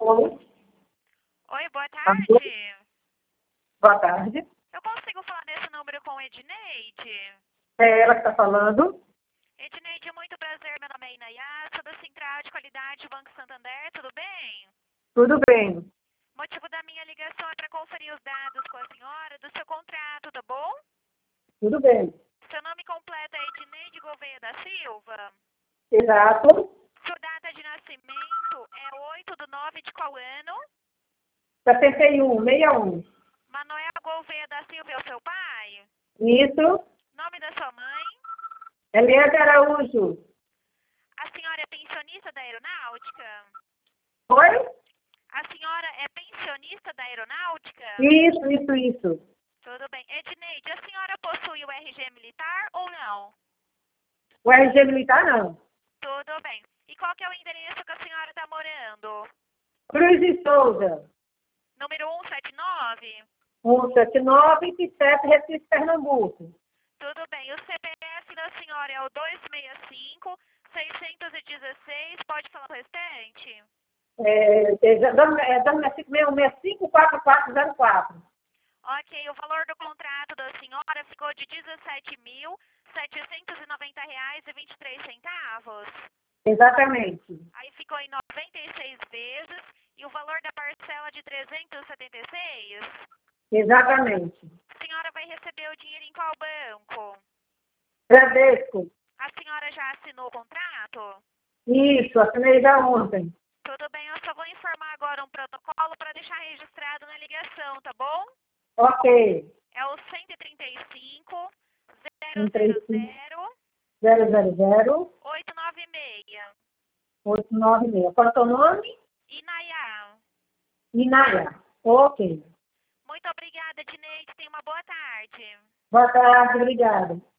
Oi, Oi, boa alô, tarde. boa tarde. Eu consigo falar nesse número com Edneide? É ela que está falando? Edneide, muito prazer. Meu nome é Inayá, sou da Central de Qualidade do Banco Santander, tudo bem? Tudo bem, O motivo da minha ligação é para conferir os dados com a senhora do seu contrato, tá bom? tudo bem. Seu nome completo é Edneide Gouveia da Silva. Exato. Sua data de nascimento é 8/9 de qual ano? 61, 61. Manuel Gouveia da Silva é o seu pai? Isso. Nome da sua mãe? Eliane Araújo. A senhora é pensionista da aeronáutica? Oi? A senhora é pensionista da aeronáutica? Isso. Tudo bem. Edneide, a senhora possui o RG militar ou não? O RG militar não. Tudo bem. E qual que é o endereço que a senhora está morando? Cruz e Souza. Número 179? 179, Picete, Recife, Pernambuco. Tudo bem. O CPF da senhora é o 265-616. Pode falar o restante? Dando 654404. Ok, o valor do contrato da senhora ficou de R$ 17.790,23. Exatamente. Aí ficou em 96 vezes e o valor da parcela de 376. Exatamente. A senhora vai receber o dinheiro em qual banco? Bradesco. A senhora já assinou o contrato? Isso, assinei já ontem. Tudo bem, eu só vou informar agora um protocolo para deixar registrado na ligação, tá bom? Ok. É o 135 135 000 000 896. 896. Qual é o seu nome? Inayá. Inaya. Ok. Muito obrigada, Dineide. Tenha uma boa tarde. Boa tarde, obrigada.